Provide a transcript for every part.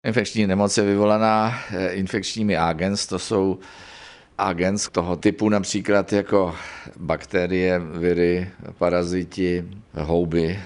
Infekční nemoc je vyvolaná infekčními agens, to jsou agens toho typu například jako bakterie, viry, paraziti, houby.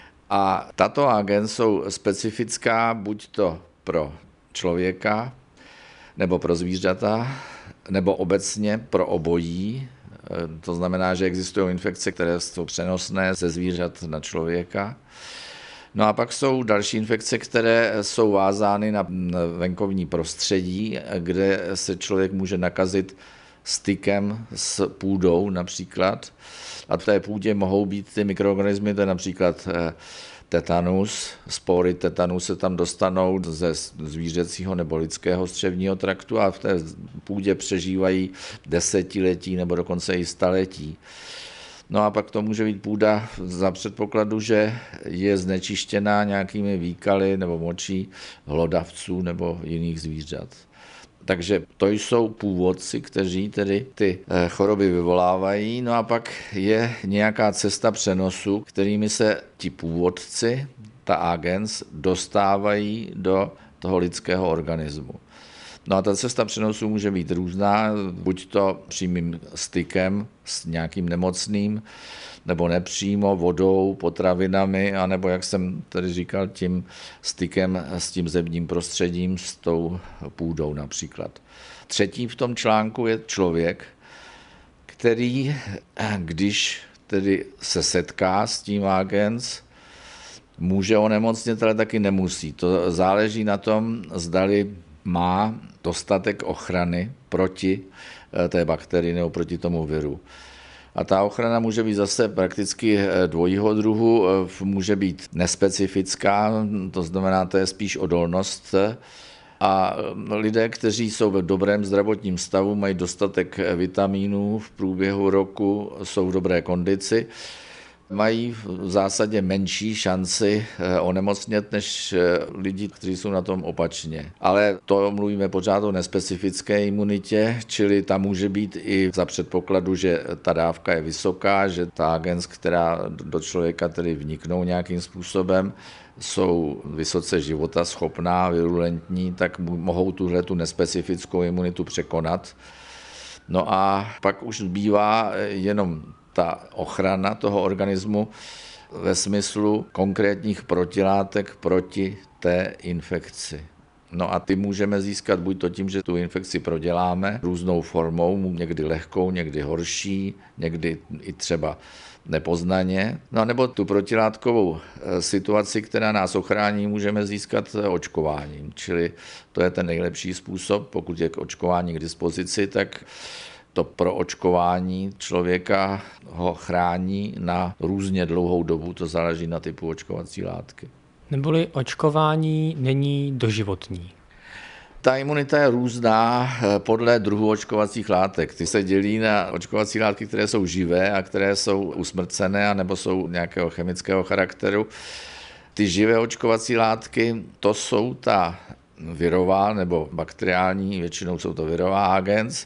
A tato agens jsou specifická buď to pro člověka, nebo pro zvířata, nebo obecně pro obojí. To znamená, že existují infekce, které jsou přenosné ze zvířat na člověka. No a pak jsou další infekce, které jsou vázány na venkovní prostředí, kde se člověk může nakazit stykem s půdou například. A v té půdě mohou být ty mikroorganismy, to je například tetanus. Spory tetanu se tam dostanou ze zvířecího nebo lidského střevního traktu a v té půdě přežívají desetiletí nebo dokonce i staletí. No a pak to může být půda za předpokladu, že je znečištěná nějakými výkaly nebo močí hlodavců nebo jiných zvířat. Takže to jsou původci, kteří tedy ty choroby vyvolávají. No a pak je nějaká cesta přenosu, kterými se ti původci, ta agens, dostávají do toho lidského organismu. No a ta cesta přenosu může být různá, buď to přímým stykem s nějakým nemocným, nebo nepřímo vodou, potravinami, anebo, jak jsem tady říkal, tím stykem s tím zemním prostředím, s tou půdou například. Třetí v tom článku je člověk, který, když tedy se setká s tím agens, může onemocnit, ale taky nemusí. To záleží na tom, zdali má dostatek ochrany proti té bakterii nebo proti tomu viru. A ta ochrana může být zase prakticky dvojího druhu, může být nespecifická, to znamená, to je spíš odolnost. A lidé, kteří jsou v dobrém zdravotním stavu, mají dostatek vitamínů v průběhu roku, jsou v dobré kondici, mají v zásadě menší šanci onemocnět než lidi, kteří jsou na tom opačně. Ale to mluvíme pořád o nespecifické imunitě, čili ta může být i za předpokladu, že ta dávka je vysoká, že ta agens, která do člověka tedy vniknou nějakým způsobem, jsou vysoce životaschopná, virulentní, tak mohou tu nespecifickou imunitu překonat. No a pak už zbývá jenom ta ochrana toho organismu ve smyslu konkrétních protilátek proti té infekci. No a ty můžeme získat buď to tím, že tu infekci proděláme různou formou, někdy lehkou, někdy horší, někdy i třeba nepoznaně. No nebo tu protilátkovou situaci, která nás ochrání, můžeme získat očkováním. Čili to je ten nejlepší způsob, pokud je k očkování k dispozici, tak to proočkování člověka ho chrání na různě dlouhou dobu, to záleží na typu očkovací látky. Neboli očkování není doživotní. Ta imunita je různá podle druhu očkovacích látek. Ty se dělí na očkovací látky, které jsou živé a které jsou usmrcené anebo jsou nějakého chemického charakteru. Ty živé očkovací látky, to jsou ta virová nebo bakteriální, většinou jsou to virová agens,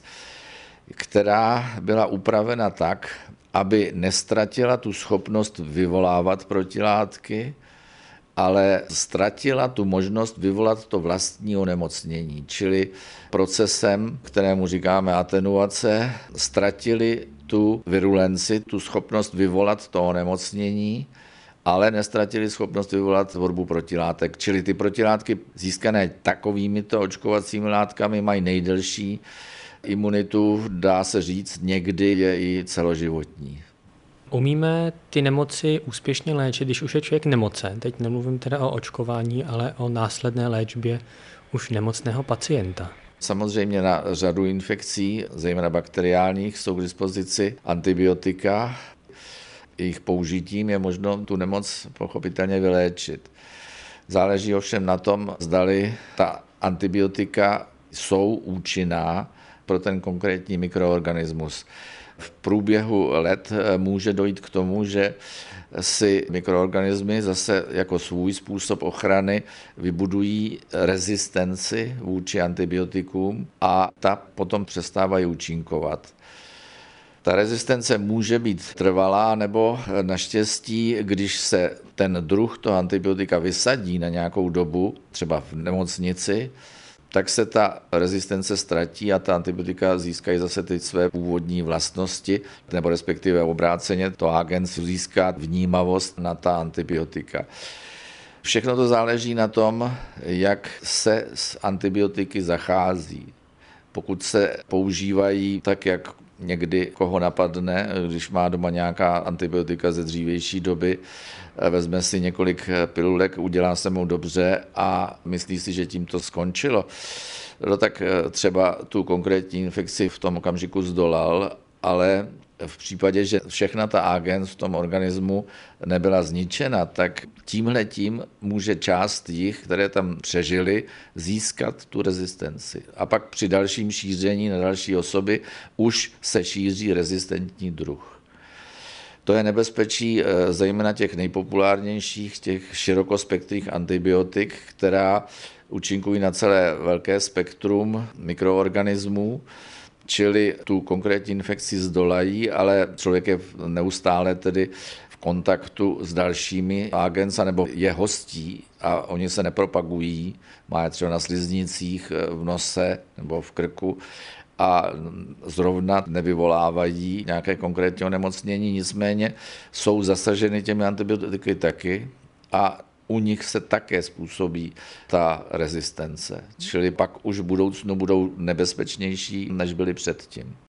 která byla upravena tak, aby nestratila tu schopnost vyvolávat protilátky, ale ztratila tu možnost vyvolat to vlastní onemocnění. Čili procesem, kterému říkáme atenuace, ztratili tu virulenci, tu schopnost vyvolat to onemocnění, ale nestratili schopnost vyvolat tvorbu protilátek. Čili ty protilátky získané takovýmito očkovacími látkami mají nejdelší imunitu, dá se říct, někdy je i celoživotní. Umíme ty nemoci úspěšně léčit, když už je člověk nemocen? Teď nemluvím teda o očkování, ale o následné léčbě už nemocného pacienta. Samozřejmě na řadu infekcí, zejména bakteriálních, jsou k dispozici antibiotika. Jejich použitím je možno tu nemoc pochopitelně vyléčit. Záleží ovšem na tom, zdali ta antibiotika jsou účinná pro ten konkrétní mikroorganismus. V průběhu let může dojít k tomu, že si mikroorganismy zase jako svůj způsob ochrany vybudují rezistenci vůči antibiotikům a ta potom přestávají účinkovat. Ta rezistence může být trvalá, nebo naštěstí, když se ten druh toho antibiotika vysadí na nějakou dobu, třeba v nemocnici, tak se ta rezistence ztratí a ta antibiotika získají zase ty své původní vlastnosti, nebo respektive obráceně to agens získá vnímavost na ta antibiotika. Všechno to záleží na tom, jak se s antibiotiky zachází. Pokud se používají tak, jak někdy koho napadne, když má doma nějaká antibiotika ze dřívější doby, vezme si několik pilulek, udělá se mu dobře a myslí si, že tím to skončilo. No tak třeba tu konkrétní infekci v tom okamžiku zdolal, ale v případě, že všechna ta agens v tom organismu nebyla zničena, tak tímhletím může část jich, které tam přežily, získat tu rezistenci. A pak při dalším šíření na další osoby už se šíří rezistentní druh. To je nebezpečí zejména těch nejpopulárnějších, těch širokospektrých antibiotik, která účinkují na celé velké spektrum mikroorganismů, čili tu konkrétní infekci zdolají, ale člověk je neustále tedy v kontaktu s dalšími agens, nebo je hostí a oni se nepropagují, má je třeba na sliznicích, v nose nebo v krku a zrovna nevyvolávají nějaké konkrétní onemocnění, nicméně jsou zasaženy těmi antibiotiky taky a u nich se také způsobí ta rezistence. Čili pak už v budoucnu budou nebezpečnější, než byly předtím.